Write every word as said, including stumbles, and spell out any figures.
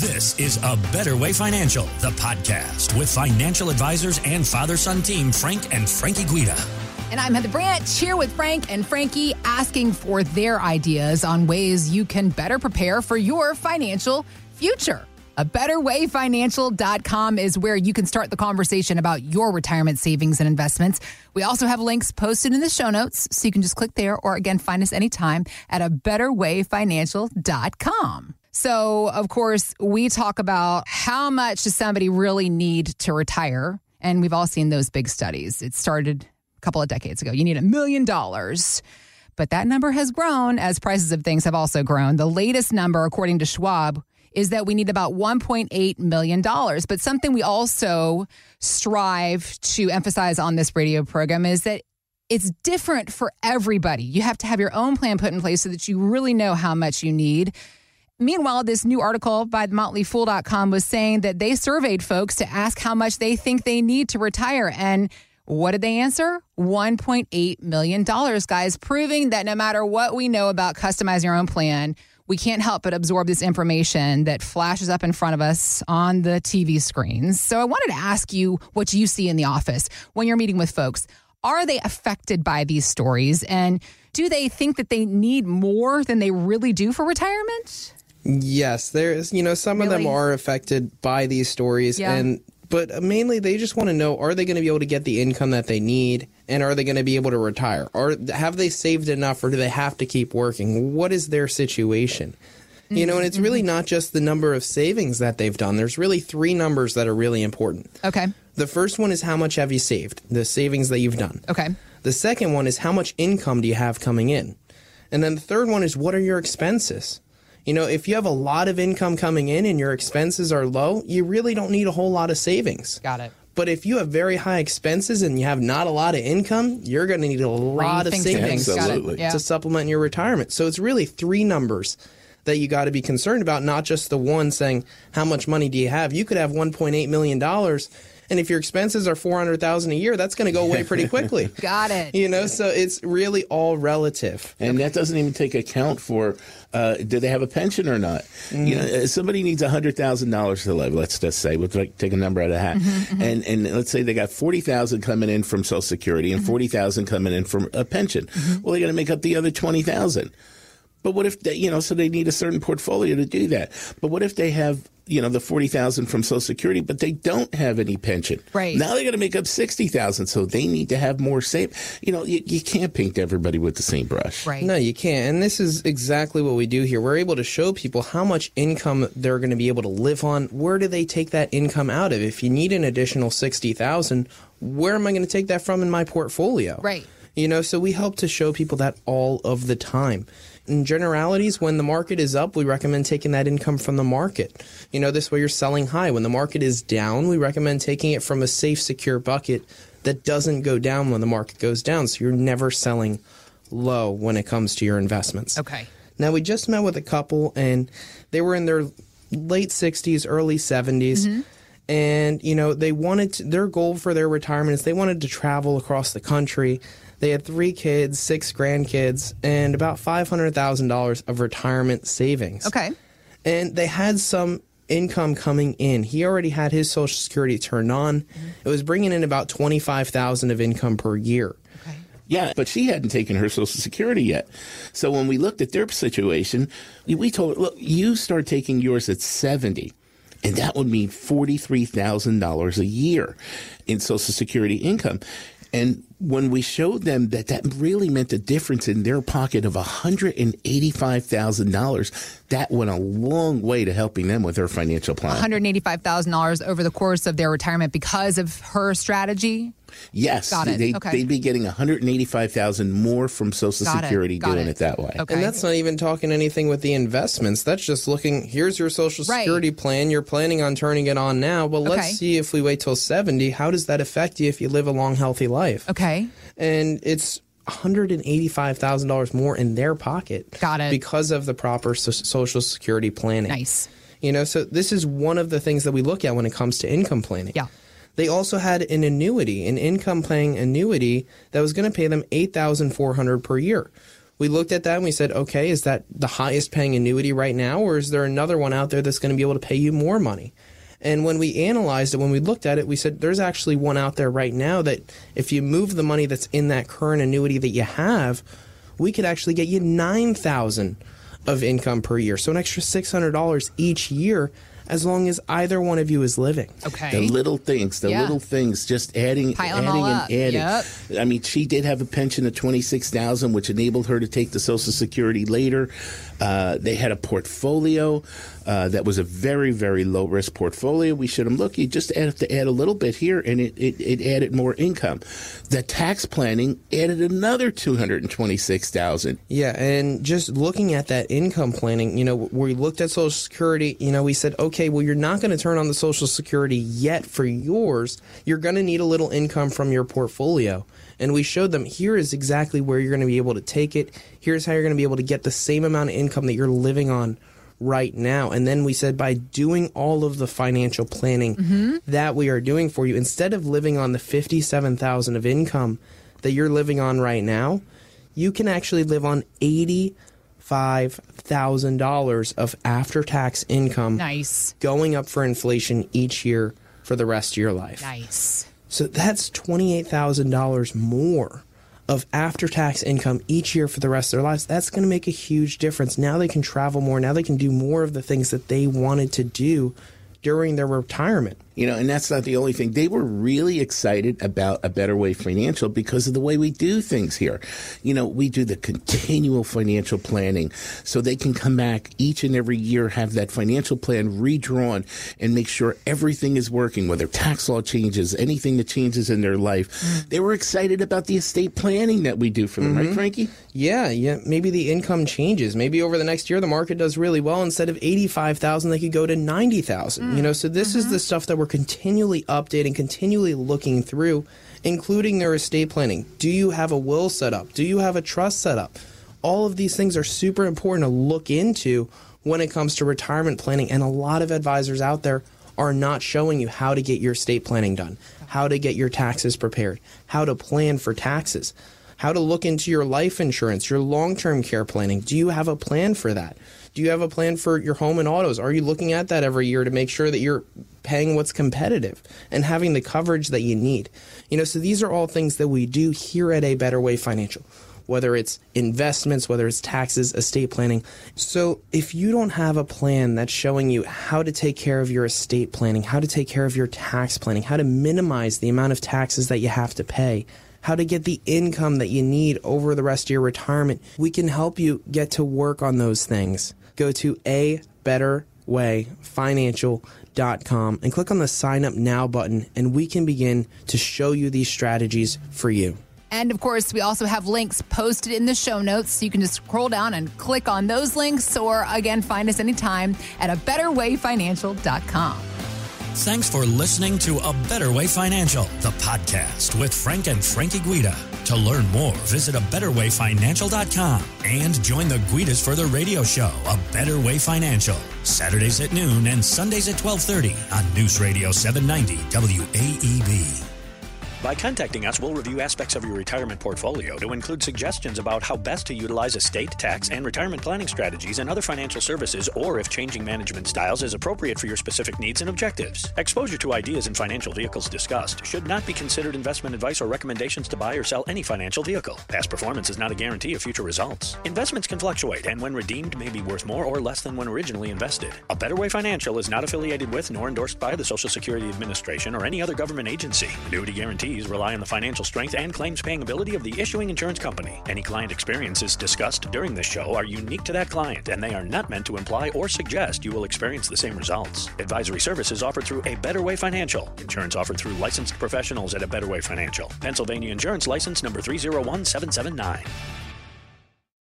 This is A Better Way Financial, the podcast with financial advisors and father-son team Frank and Frankie Guida. And I'm Heather Brandt, here with Frank and Frankie, asking for their ideas on ways you can better prepare for your financial future. a better way financial dot com is where you can start the conversation about your retirement savings and investments. We also have links posted in the show notes, so you can just click there or, again, find us anytime at a better way financial dot com. So, of course, we talk about how much does somebody really need to retire, and we've all seen those big studies. It started a couple of decades ago. You need a million dollars. But that number has grown as prices of things have also grown. The latest number, according to Schwab, is that we need about one point eight million dollars. But something we also strive to emphasize on this radio program is that it's different for everybody. You have to have your own plan put in place so that you really know how much you need. Meanwhile, this new article by the motley fool dot com was saying that they surveyed folks to ask how much they think they need to retire. And what did they answer? one point eight million dollars, guys, proving that no matter what we know about customizing our own plan, we can't help but absorb this information that flashes up in front of us on the T V screens. So I wanted to ask you what you see in the office when you're meeting with folks. Are they affected by these stories? And do they think that they need more than they really do for retirement? Yes, there's, you know, some Really? of them are affected by these stories. Yeah. and But mainly they just want to know, are they going to be able to get the income that they need? And are they going to be able to retire? Or have they saved enough, or do they have to keep working? What is their situation? Mm-hmm. You know, and it's really not just the number of savings that they've done. There's really three numbers that are really important. Okay. The first one is how much have you saved, the savings that you've done. Okay. The second one is how much income do you have coming in? And then the third one is what are your expenses? You know, if you have a lot of income coming in and your expenses are low, you really don't need a whole lot of savings. Got it. But if you have very high expenses and you have not a lot of income, you're going to need a lot of Rethink savings things. Got it. Absolutely. Yeah. to supplement your retirement. So it's really three numbers that you got to be concerned about, not just the one saying, how much money do you have? You could have one point eight million dollars, and if your expenses are four hundred thousand dollars a year, that's going to go away pretty quickly. Got it. You know, so it's really all relative. And that doesn't even take account for, uh, do they have a pension or not? Mm-hmm. You know, if somebody needs one hundred thousand dollars to live, let's just say, we'll take take a number out of the hat. Mm-hmm, and, and let's say they got forty thousand dollars coming in from Social Security and mm-hmm. forty thousand dollars coming in from a pension. Mm-hmm. Well, they got to make up the other twenty thousand dollars. But what if they, you know, so they need a certain portfolio to do that. But what if they have, you know, the forty thousand dollars from Social Security, but they don't have any pension? Right. Now they got to make up sixty thousand dollars, so they need to have more save. You know, you, you can't paint everybody with the same brush. Right. No, you can't. And this is exactly what we do here. We're able to show people how much income they're going to be able to live on. Where do they take that income out of? If you need an additional sixty thousand dollars, where am I going to take that from in my portfolio? Right. You know, so we help to show people that all of the time. In generalities, when the market is up, we recommend taking that income from the market. You know, this way you're selling high. When the market is down, we recommend taking it from a safe, secure bucket that doesn't go down when the market goes down. So you're never selling low when it comes to your investments. Okay. Now, we just met with a couple, and they were in their late sixties, early seventies. Mm-hmm. And, you know, they wanted to, their goal for their retirement is they wanted to travel across the country. They had three kids, six grandkids, and about five hundred thousand dollars of retirement savings. Okay. And they had some income coming in. He already had his Social Security turned on. Mm-hmm. It was bringing in about twenty-five thousand dollars of income per year. Okay. Yeah, but she hadn't taken her Social Security yet. So when we looked at their situation, we told her, look, you start taking yours at seventy. And that would mean forty-three thousand dollars a year in Social Security income. And when we showed them that that really meant a difference in their pocket of one hundred eighty-five thousand dollars, that went a long way to helping them with their financial plan. one hundred eighty-five thousand dollars over the course of their retirement because of her strategy? Yes. Got it. They, Okay. They'd be getting one hundred eighty-five thousand dollars more from Social Got it. Security Got doing it. it. that way. Okay. And that's not even talking anything with the investments. That's just looking, here's your Social Right. Security plan. You're planning on turning it on now. But let's Okay. see if we wait till seventy, how does that affect you if you live a long, healthy life? Okay. And it's one hundred eighty-five thousand dollars more in their pocket. Got it. Because of the proper so- Social Security planning. Nice. You know, so this is one of the things that we look at when it comes to income planning. Yeah. They also had an annuity, an income planning annuity that was going to pay them eight thousand four hundred dollars per year. We looked at that and we said, okay, is that the highest paying annuity right now, or is there another one out there that's going to be able to pay you more money? And when we analyzed it, when we looked at it, we said there's actually one out there right now that if you move the money that's in that current annuity that you have, we could actually get you nine thousand dollars of income per year. So an extra six hundred dollars each year, as long as either one of you is living. Okay. The little things, the Yeah. little things, just adding, Piling adding all and up. adding. Yep. I mean, she did have a pension of twenty-six thousand dollars, which enabled her to take the Social Security later. Uh, they had a portfolio uh, that was a very, very low risk portfolio. We showed them, look, you just have to add a little bit here, and it, it, it added more income. The tax planning added another two hundred twenty-six thousand dollars. Yeah, and just looking at that income planning, you know, we looked at Social Security, you know, we said, okay, well, you're not going to turn on the Social Security yet for yours. You're going to need a little income from your portfolio. And we showed them, here is exactly where you're going to be able to take it. Here's how you're going to be able to get the same amount of income that you're living on right now. And then we said, by doing all of the financial planning mm-hmm. that we are doing for you, instead of living on the fifty-seven thousand dollars of income that you're living on right now, you can actually live on eighty-five thousand dollars of after-tax income. Nice. Going up for inflation each year for the rest of your life. Nice. So that's twenty-eight thousand dollars more of after-tax income each year for the rest of their lives. That's going to make a huge difference. Now they can travel more. Now they can do more of the things that they wanted to do during their retirement. You know, and that's not the only thing. They were really excited about A Better Way Financial because of the way we do things here. You know, we do the continual financial planning so they can come back each and every year, have that financial plan redrawn and make sure everything is working, whether tax law changes, anything that changes in their life. Mm. They were excited about the estate planning that we do for them, mm-hmm. right, Frankie? Yeah, yeah. Maybe the income changes. Maybe over the next year, the market does really well. Instead of eighty-five thousand, they could go to ninety thousand. Mm. You know, so this mm-hmm. is the stuff that we're continually updating, continually looking through, including their estate planning. Do you have a will set up? Do you have a trust set up? All of these things are super important to look into when it comes to retirement planning, and a lot of advisors out there are not showing you how to get your estate planning done, how to get your taxes prepared, how to plan for taxes, how to look into your life insurance, your long-term care planning. Do you have a plan for that? Do you have a plan for your home and autos? Are you looking at that every year to make sure that you're paying what's competitive and having the coverage that you need? You know, so these are all things that we do here at A Better Way Financial, whether it's investments, whether it's taxes, estate planning. So if you don't have a plan that's showing you how to take care of your estate planning, how to take care of your tax planning, how to minimize the amount of taxes that you have to pay, how to get the income that you need over the rest of your retirement, we can help you get to work on those things. Go to a better way financial dot com and click on the Sign Up Now button, and we can begin to show you these strategies for you. And, of course, we also have links posted in the show notes, so you can just scroll down and click on those links, or, again, find us anytime at a better way financial dot com. Thanks for listening to A Better Way Financial, the podcast with Frank and Frankie Guida. To learn more, visit a better way financial dot com and join the Guidas for the radio show, A Better Way Financial, Saturdays at noon and Sundays at twelve thirty on News Radio seven ninety W A E B. By contacting us, we'll review aspects of your retirement portfolio to include suggestions about how best to utilize estate, tax, and retirement planning strategies and other financial services, or if changing management styles is appropriate for your specific needs and objectives. Exposure to ideas and financial vehicles discussed should not be considered investment advice or recommendations to buy or sell any financial vehicle. Past performance is not a guarantee of future results. Investments can fluctuate, and when redeemed may be worth more or less than when originally invested. A Better Way Financial is not affiliated with nor endorsed by the Social Security Administration or any other government agency. Annuity guarantees rely on the financial strength and claims-paying ability of the issuing insurance company. Any client experiences discussed during this show are unique to that client, and they are not meant to imply or suggest you will experience the same results. Advisory services offered through A Better Way Financial. Insurance offered through licensed professionals at A Better Way Financial. Pennsylvania Insurance License number three zero one seven seven nine.